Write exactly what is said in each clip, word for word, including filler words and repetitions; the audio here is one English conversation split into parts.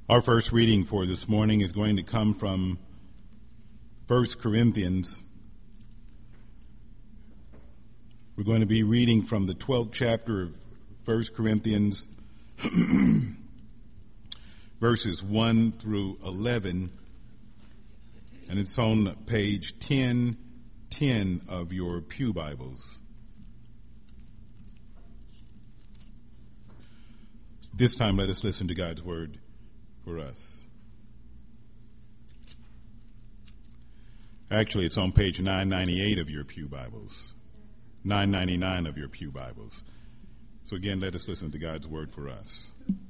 Our first reading for this morning is going to come from First Corinthians. We're going to be reading from the twelfth chapter of First Corinthians, verses one through eleven, and it's on page ten ten of your Pew Bibles. This time, let us listen to God's word for us. Actually, it's on page nine ninety-eight of your Pew Bibles, nine ninety-nine of your Pew Bibles. So again, let us listen to God's word for us.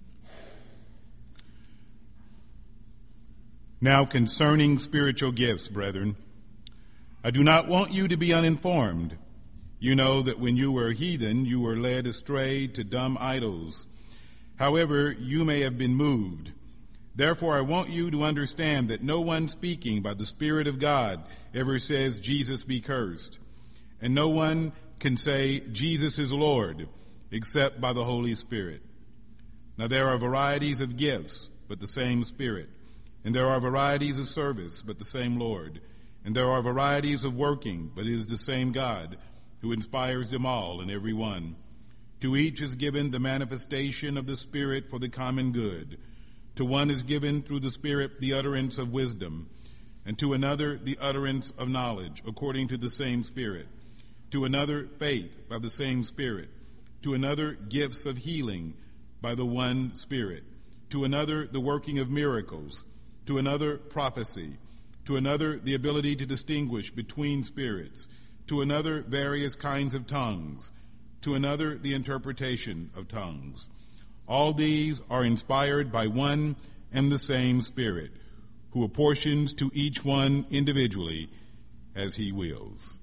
Now concerning spiritual gifts, brethren, I do not want you to be uninformed. You know that when you were heathen, you were led astray to dumb idols. However, you may have been moved. Therefore, I want you to understand that no one speaking by the Spirit of God ever says, Jesus be cursed. And no one can say, Jesus is Lord, except by the Holy Spirit. Now there are varieties of gifts, but the same Spirit. And there are varieties of service, but the same Lord. And there are varieties of working, but it is the same God who inspires them all and every one. To each is given the manifestation of the Spirit for the common good. To one is given through the Spirit the utterance of wisdom, and to another the utterance of knowledge, according to the same Spirit. To another faith by the same Spirit. To another gifts of healing by the one Spirit. To another the working of miracles. To another prophecy. To another the ability to distinguish between spirits. To another various kinds of tongues. To another the interpretation of tongues. All these are inspired by one and the same Spirit, who apportions to each one individually as he wills.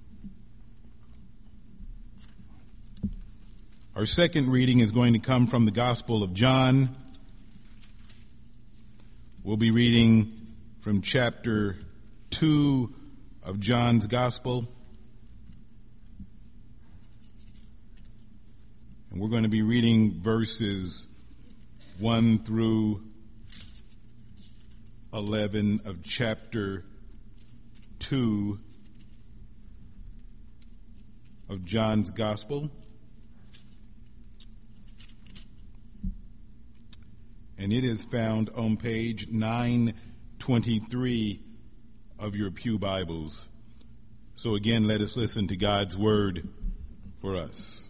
Our second reading is going to come from the Gospel of John. We'll be reading from chapter two of John's Gospel. And we're going to be reading verses one through eleven of chapter two of John's Gospel. And it is found on page nine twenty-three of your Pew Bibles. So again, let us listen to God's word for us.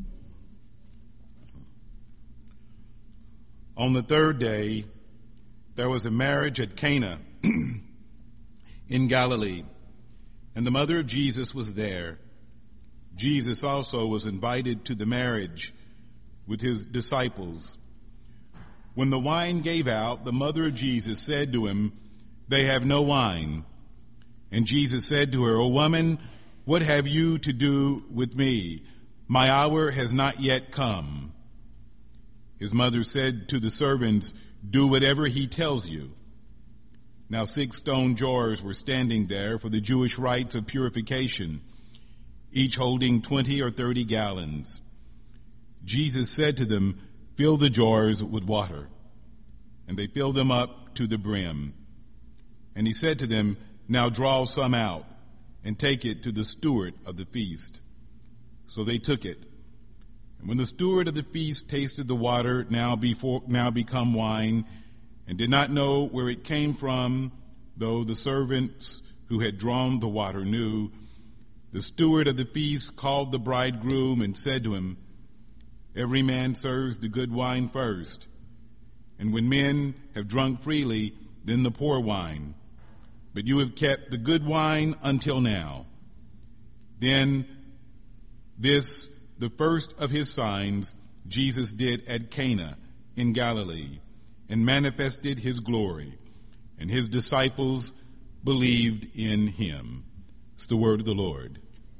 On the third day, there was a marriage at Cana in Galilee, and the mother of Jesus was there. Jesus also was invited to the marriage with his disciples. When the wine gave out, the mother of Jesus said to him, "They have no wine." And Jesus said to her, "O woman, what have you to do with me? My hour has not yet come." His mother said to the servants, "Do whatever he tells you." Now six stone jars were standing there for the Jewish rites of purification, each holding twenty or thirty gallons. Jesus said to them, "Fill the jars with water." And they filled them up to the brim. And he said to them, "Now draw some out and take it to the steward of the feast." So they took it. And when the steward of the feast tasted the water, now before now become wine, and did not know where it came from, though the servants who had drawn the water knew, the steward of the feast called the bridegroom and said to him, "Every man serves the good wine first, and when men have drunk freely, then the poor wine. But you have kept the good wine until now." Then this, the first of his signs, Jesus did at Cana in Galilee, and manifested his glory, and his disciples believed in him. It's the word of the Lord.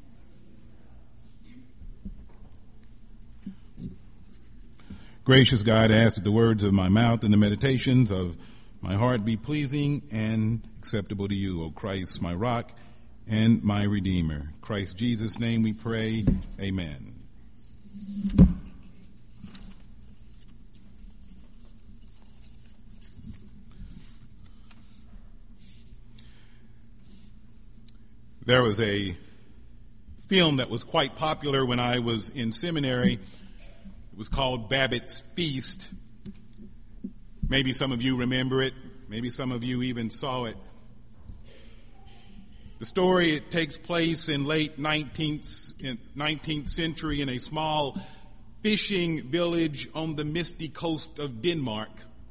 Gracious God, I ask that the words of my mouth and the meditations of my heart be pleasing and acceptable to you, O Christ, my rock and my redeemer. Christ Jesus' name we pray. Amen. There was a film that was quite popular when I was in seminary. It was called Babbitt's Feast. Maybe some of you remember it. Maybe some of you even saw it. The story, it takes place in late nineteenth, nineteenth century in a small fishing village on the misty coast of Denmark.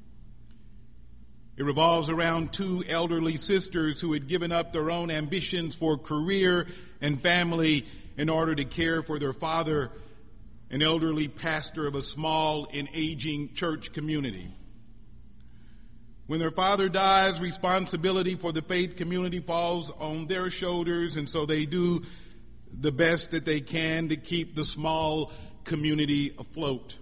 It revolves around two elderly sisters who had given up their own ambitions for career and family in order to care for their father, an elderly pastor of a small and aging church community. When their father dies, responsibility for the faith community falls on their shoulders, and so they do the best that they can to keep the small community afloat.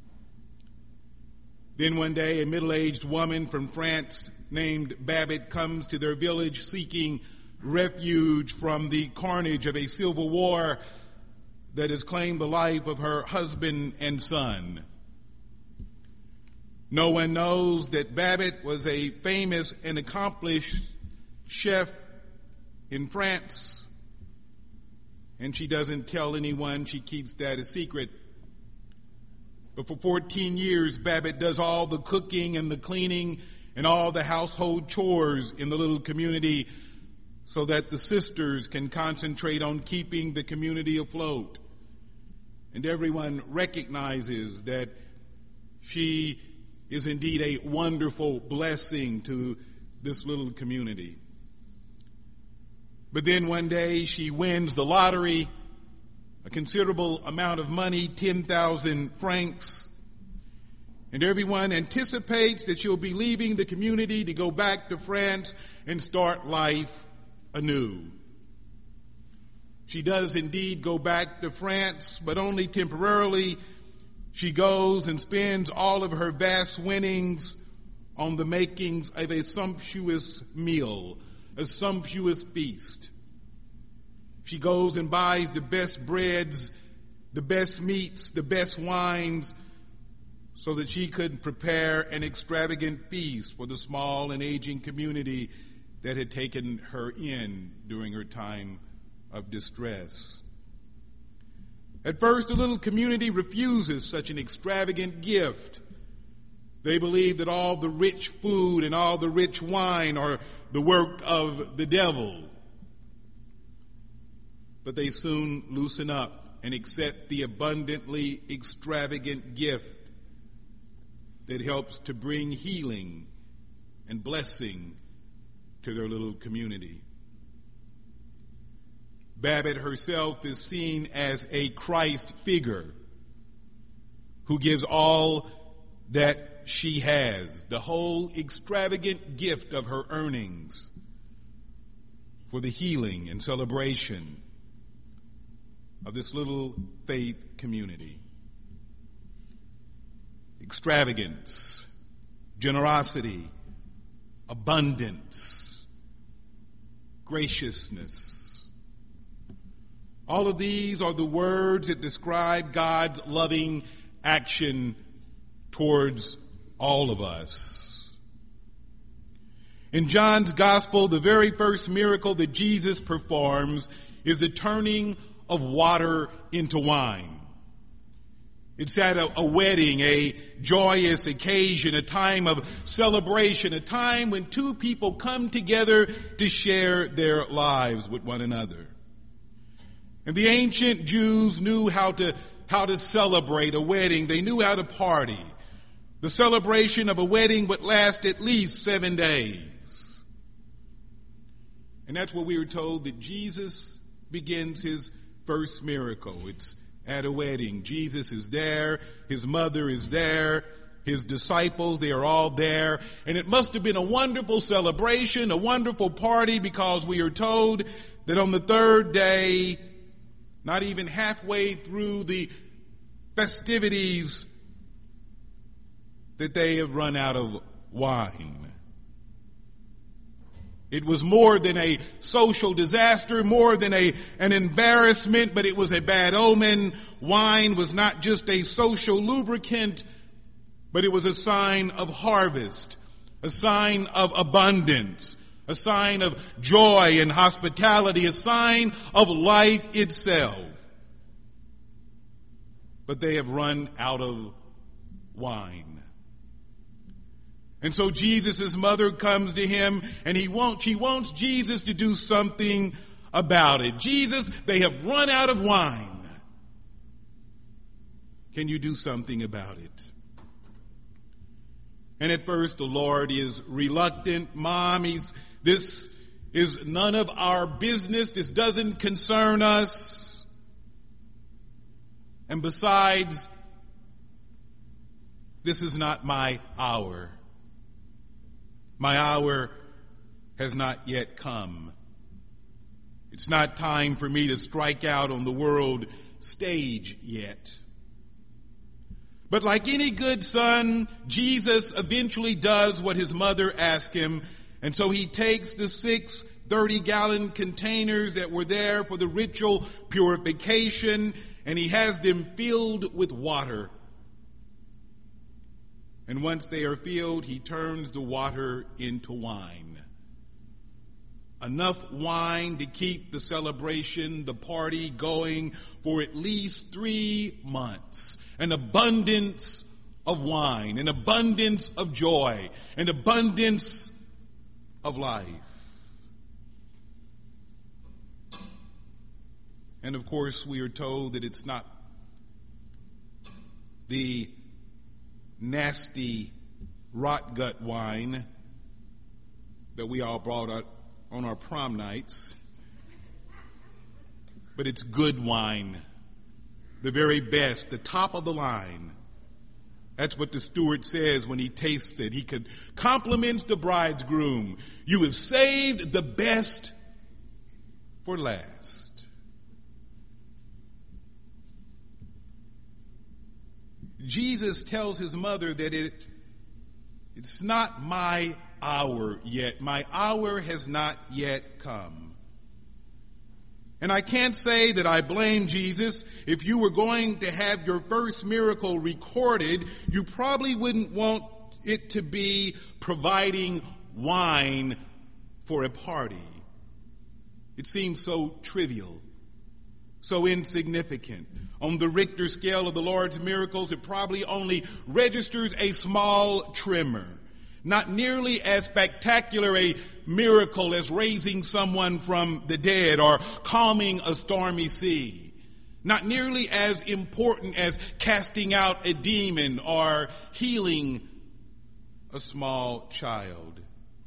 Then one day, a middle-aged woman from France named Babbitt comes to their village seeking refuge from the carnage of a civil war that has claimed the life of her husband and son. No one knows that Babbitt was a famous and accomplished chef in France, and she doesn't tell anyone. She keeps that a secret. But for fourteen years, Babbitt does all the cooking and the cleaning and all the household chores in the little community so that the sisters can concentrate on keeping the community afloat. And everyone recognizes that she is indeed a wonderful blessing to this little community. But then one day she wins the lottery, a considerable amount of money, ten thousand francs, and everyone anticipates that she'll be leaving the community to go back to France and start life anew. She does indeed go back to France, but only temporarily. She goes and spends all of her vast winnings on the makings of a sumptuous meal, a sumptuous feast. She goes and buys the best breads, the best meats, the best wines, so that she could prepare an extravagant feast for the small and aging community that had taken her in during her time of distress. At first, the little community refuses such an extravagant gift. They believe that all the rich food and all the rich wine are the work of the devil. But they soon loosen up and accept the abundantly extravagant gift that helps to bring healing and blessing to their little community. Babbitt herself is seen as a Christ figure who gives all that she has, the whole extravagant gift of her earnings, for the healing and celebration of this little faith community. Extravagance, generosity, abundance, graciousness. All of these are the words that describe God's loving action towards all of us. In John's Gospel, the very first miracle that Jesus performs is the turning of water into wine. It's at a, a wedding, a joyous occasion, a time of celebration, a time when two people come together to share their lives with one another. And the ancient Jews knew how to, how to celebrate a wedding. They knew how to party. The celebration of a wedding would last at least seven days. And that's what we were told that Jesus begins his first miracle. It's at a wedding. Jesus is there. His mother is there. His disciples, they are all there. And it must have been a wonderful celebration, a wonderful party, because we are told that on the third day, not even halfway through the festivities, that they have run out of wine. It was more than a social disaster, more than a, an embarrassment, but it was a bad omen. Wine was not just a social lubricant, but it was a sign of harvest, a sign of abundance, a sign of joy and hospitality, a sign of life itself. But they have run out of wine. And so Jesus' mother comes to him, and he wants, she wants Jesus to do something about it. Jesus, they have run out of wine. Can you do something about it? And at first the Lord is reluctant. Mom, he's, this is none of our business. This doesn't concern us. And besides, this is not my hour. My hour has not yet come. It's not time for me to strike out on the world stage yet. But like any good son, Jesus eventually does what his mother asked him. And so he takes the six thirty-gallon containers that were there for the ritual purification, and he has them filled with water. And once they are filled, he turns the water into wine. Enough wine to keep the celebration, the party going for at least three months. An abundance of wine, an abundance of joy, an abundance of life. And of course, we are told that it's not the nasty rot gut wine that we all brought out on our prom nights, but it's good wine. The very best, the top of the line. That's what the steward says when he tastes it. He could compliments the bridegroom. You have saved the best for last. Jesus tells his mother that it, it's not my hour yet. My hour has not yet come. And I can't say that I blame Jesus. If you were going to have your first miracle recorded, you probably wouldn't want it to be providing wine for a party. It seems so trivial, so insignificant. On the Richter scale of the Lord's miracles, it probably only registers a small tremor. Not nearly as spectacular a miracle as raising someone from the dead or calming a stormy sea. Not nearly as important as casting out a demon or healing a small child.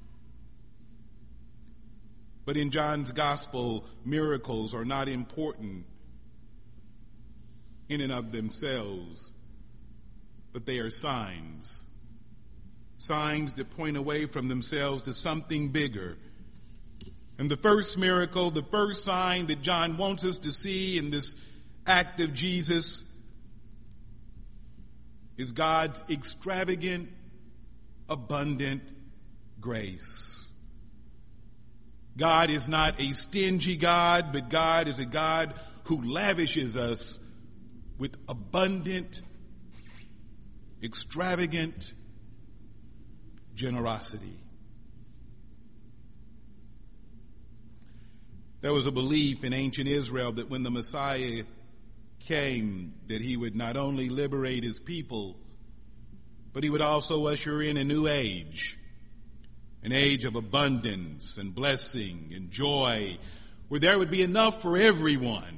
But in John's gospel, miracles are not important in and of themselves, but they are signs. Signs that point away from themselves to something bigger. And the first miracle, the first sign that John wants us to see in this act of Jesus is God's extravagant, abundant grace. God is not a stingy God, but God is a God who lavishes us with abundant, extravagant generosity. There was a belief in ancient Israel that when the Messiah came, that he would not only liberate his people, but he would also usher in a new age, an age of abundance and blessing and joy, where there would be enough for everyone.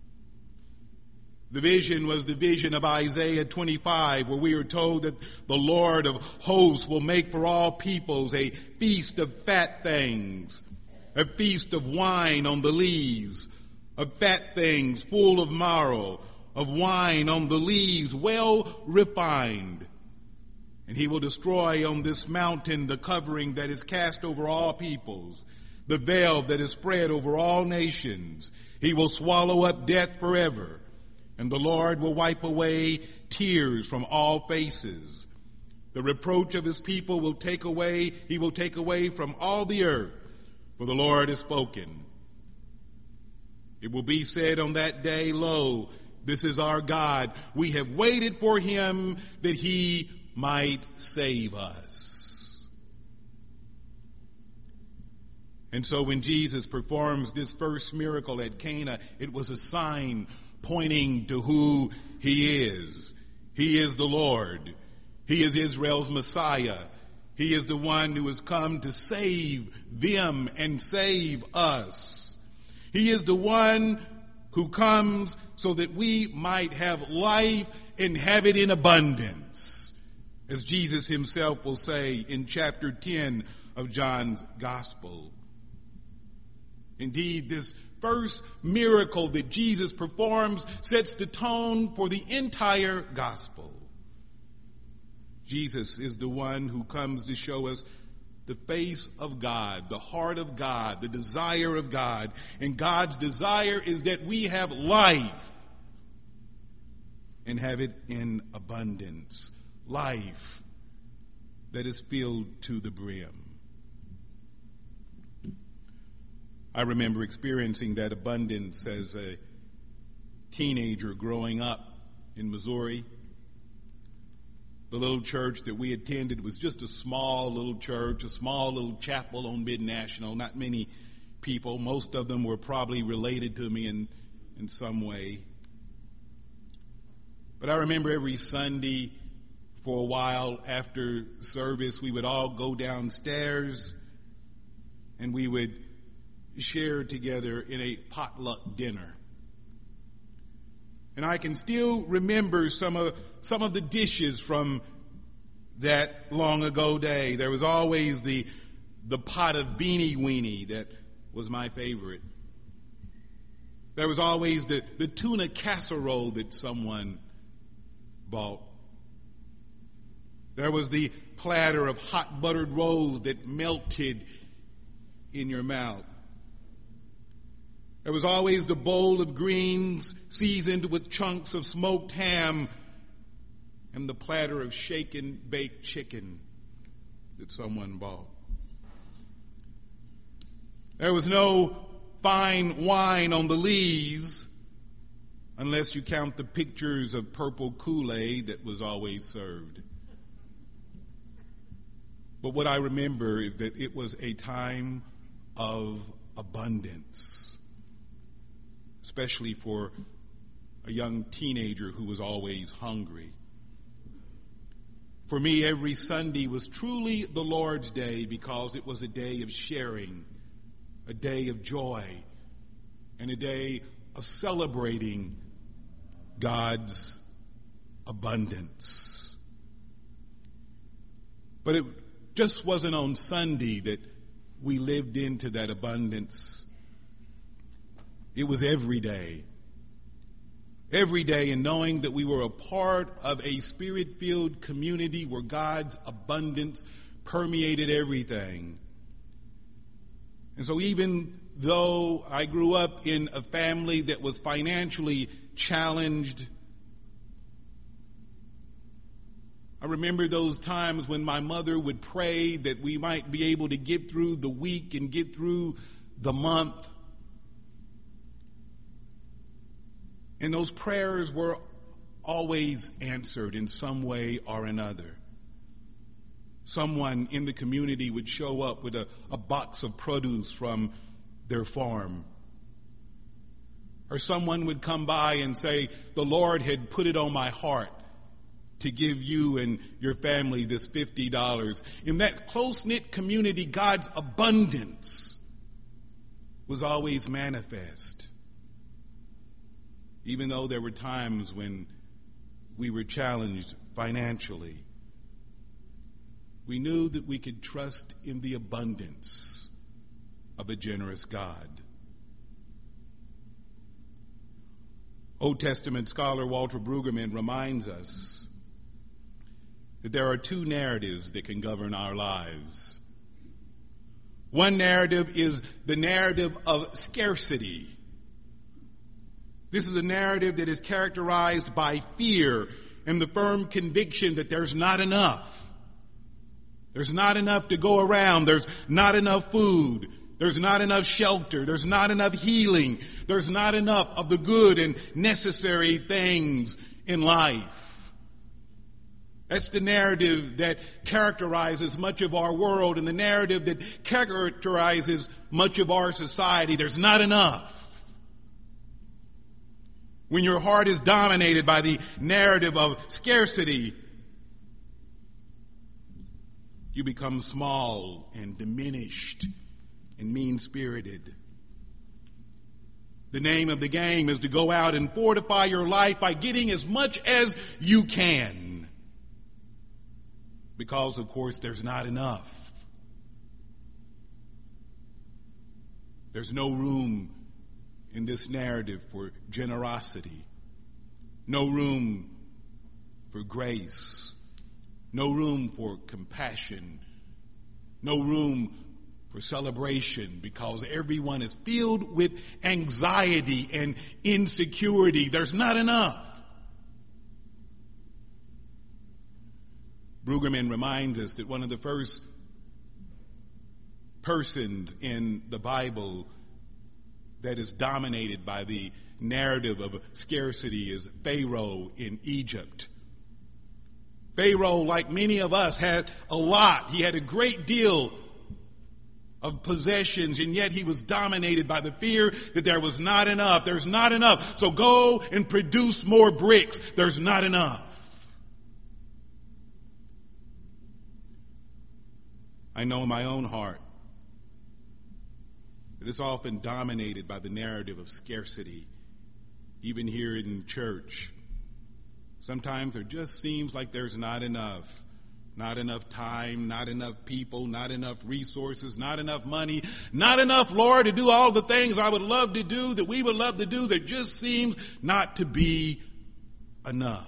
The vision was the vision of Isaiah twenty-five, where we are told that the Lord of hosts will make for all peoples a feast of fat things, a feast of wine on the lees, of fat things full of marrow, of wine on the lees well refined. And he will destroy on this mountain the covering that is cast over all peoples, the veil that is spread over all nations. He will swallow up death forever. And the Lord will wipe away tears from all faces. The reproach of his people will take away, he will take away from all the earth, for the Lord has spoken. It will be said on that day, lo, this is our God. We have waited for him that he might save us. And so when Jesus performs this first miracle at Cana, it was a sign pointing to who he is. He is the Lord. He is Israel's Messiah. He is the one who has come to save them and save us. He is the one who comes so that we might have life and have it in abundance. As Jesus himself will say in chapter ten of John's Gospel. Indeed, this first miracle that Jesus performs sets the tone for the entire gospel. Jesus is the one who comes to show us the face of God, the heart of God, the desire of God. And God's desire is that we have life and have it in abundance. Life that is filled to the brim. I remember experiencing that abundance as a teenager growing up in Missouri. The little church that we attended was just a small little church, a small little chapel on Mid-National, not many people. Most of them were probably related to me in, in some way. But I remember every Sunday for a while after service, we would all go downstairs and we would share together in a potluck dinner. And I can still remember some of some of the dishes from that long ago day. There was always the the pot of beanie weenie that was my favorite. There was always the, the tuna casserole that someone bought. There was the platter of hot buttered rolls that melted in your mouth. There was always the bowl of greens seasoned with chunks of smoked ham and the platter of shaken baked chicken that someone bought. There was no fine wine on the lees unless you count the pictures of purple Kool-Aid that was always served. But what I remember is that it was a time of abundance, especially for a young teenager who was always hungry. For me, every Sunday was truly the Lord's Day because it was a day of sharing, a day of joy, and a day of celebrating God's abundance. But it just wasn't on Sunday that we lived into that abundance. It was every day. Every day, and knowing that we were a part of a spirit-filled community where God's abundance permeated everything. And so even though I grew up in a family that was financially challenged, I remember those times when my mother would pray that we might be able to get through the week and get through the month. And those prayers were always answered in some way or another. Someone in the community would show up with a, a box of produce from their farm. Or someone would come by and say, the Lord had put it on my heart to give you and your family this fifty dollars. In that close-knit community, God's abundance was always manifest. Even though there were times when we were challenged financially, we knew that we could trust in the abundance of a generous God. Old Testament scholar Walter Brueggemann reminds us that there are two narratives that can govern our lives. One narrative is the narrative of scarcity. This is a narrative that is characterized by fear and the firm conviction that there's not enough. There's not enough to go around. There's not enough food. There's not enough shelter. There's not enough healing. There's not enough of the good and necessary things in life. That's the narrative that characterizes much of our world and the narrative that characterizes much of our society. There's not enough. When your heart is dominated by the narrative of scarcity, you become small and diminished and mean-spirited. The name of the game is to go out and fortify your life by getting as much as you can. Because, of course, there's not enough. There's no room in this narrative for generosity. No room for grace. No room for compassion. No room for celebration, because everyone is filled with anxiety and insecurity. There's not enough. Brueggemann reminds us that one of the first persons in the Bible that is dominated by the narrative of scarcity is Pharaoh in Egypt. Pharaoh, like many of us, had a lot. He had a great deal of possessions, and yet he was dominated by the fear that there was not enough. There's not enough. So go and produce more bricks. There's not enough. I know in my own heart that it's often dominated by the narrative of scarcity, even here in church. Sometimes there just seems like there's not enough. Not enough time, not enough people, not enough resources, not enough money, not enough, Lord, to do all the things I would love to do, that we would love to do. There just seems not to be enough.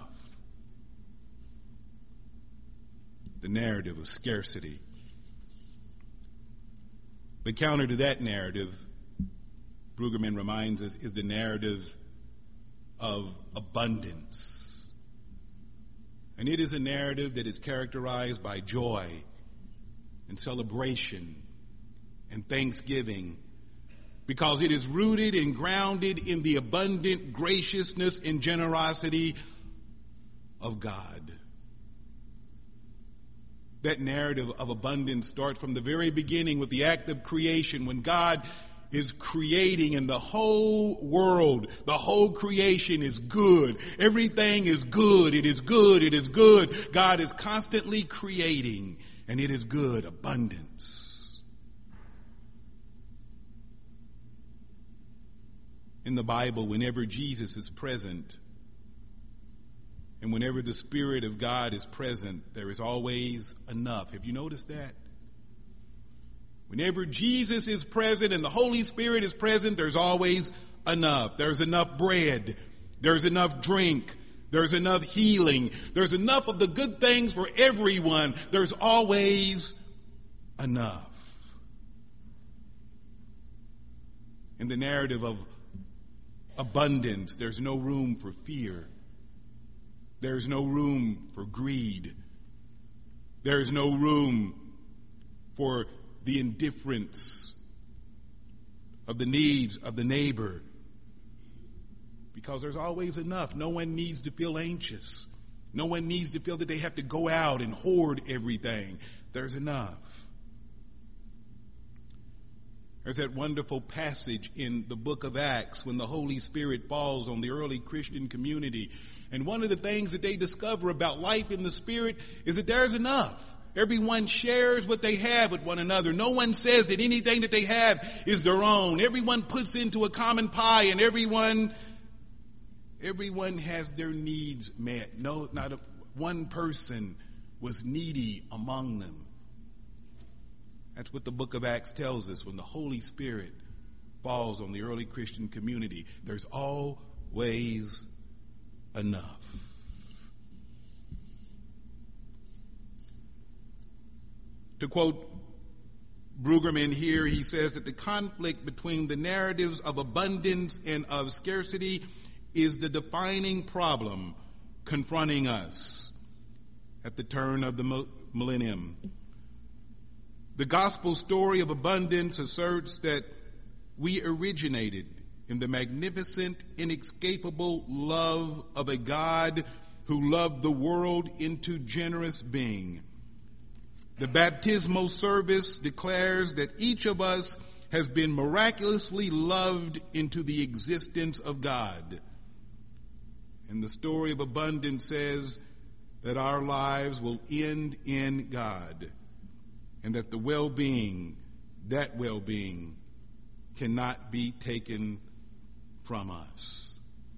The narrative of scarcity. The counter to that narrative, Brueggemann reminds us, is the narrative of abundance. And it is a narrative that is characterized by joy and celebration and thanksgiving, because it is rooted and grounded in the abundant graciousness and generosity of God. That narrative of abundance starts from the very beginning with the act of creation, when God is creating, and the whole world, the whole creation is good. Everything is good. It is good. It is good. God is constantly creating, and it is good. Abundance. In the Bible, whenever Jesus is present, and whenever the Spirit of God is present, there is always enough. Have you noticed that? Whenever Jesus is present and the Holy Spirit is present, there's always enough. There's enough bread. There's enough drink. There's enough healing. There's enough of the good things for everyone. There's always enough. In the narrative of abundance, there's no room for fear. There's no room for greed. There's no room for the indifference of the needs of the neighbor, because there's always enough. No one needs to feel anxious. No one needs to feel that they have to go out and hoard everything. There's enough. There's that wonderful passage in the book of Acts when the Holy Spirit falls on the early Christian community. And one of the things that they discover about life in the Spirit is that there's enough. Everyone shares what they have with one another. No one says that anything that they have is their own. Everyone puts into a common pie, and everyone, everyone has their needs met. No, not a, one person was needy among them. That's what the book of Acts tells us. When the Holy Spirit falls on the early Christian community, there's always enough. To quote Brueggemann here, he says that the conflict between the narratives of abundance and of scarcity is the defining problem confronting us at the turn of the millennium. The gospel story of abundance asserts that we originated in the magnificent, inescapable love of a God who loved the world into generous being. The baptismal service declares that each of us has been miraculously loved into the existence of God. And the story of abundance says that our lives will end in God, and that the well-being, that well-being, cannot be taken from us.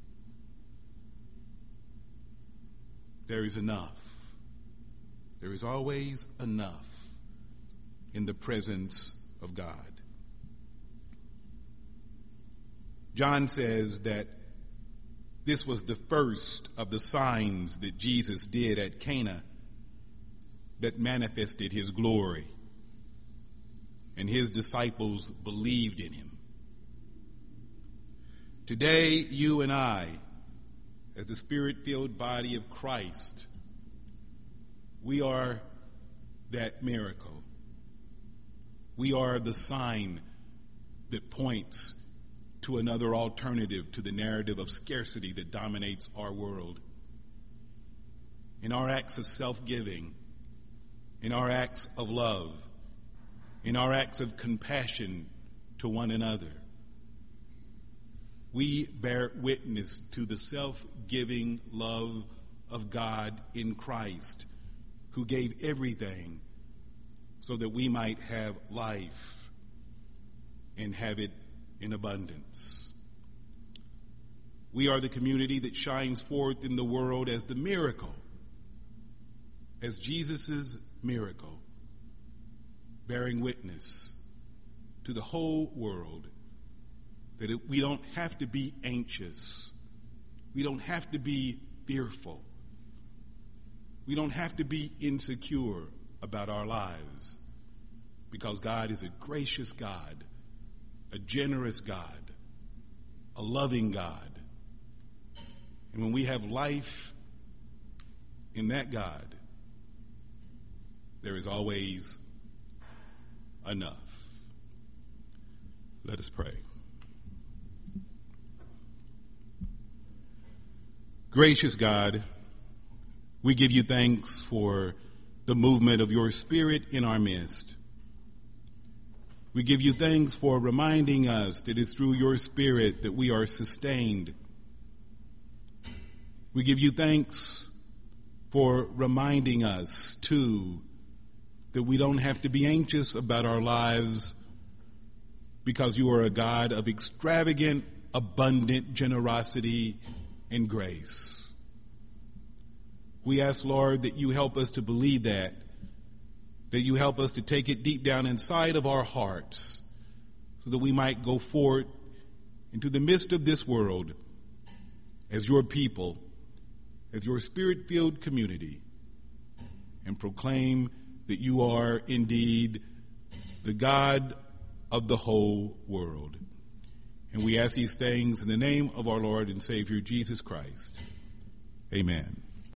There is enough. There is always enough in the presence of God. John says that this was the first of the signs that Jesus did at Cana that manifested his glory, and his disciples believed in him. Today, you and I, as the Spirit-filled body of Christ, we are that miracle. We are the sign that points to another alternative to the narrative of scarcity that dominates our world. In our acts of self-giving, in our acts of love, in our acts of compassion to one another, we bear witness to the self-giving love of God in Christ, who gave everything so that we might have life and have it in abundance. We are the community that shines forth in the world as the miracle, as Jesus' miracle, bearing witness to the whole world that it, we don't have to be anxious. We don't have to be fearful. We don't have to be insecure about our lives, because God is a gracious God, a generous God, a loving God. And when we have life in that God, there is always enough. Let us pray. Gracious God, we give you thanks for the movement of your Spirit in our midst. We give you thanks for reminding us that it's through your Spirit that we are sustained. We give you thanks for reminding us, too, that we don't have to be anxious about our lives, because you are a God of extravagant, abundant generosity and grace. We ask, Lord, that you help us to believe that, that you help us to take it deep down inside of our hearts, so that we might go forward into the midst of this world as your people, as your Spirit-filled community, and proclaim that you are indeed the God of the whole world. And we ask these things in the name of our Lord and Savior, Jesus Christ. Amen.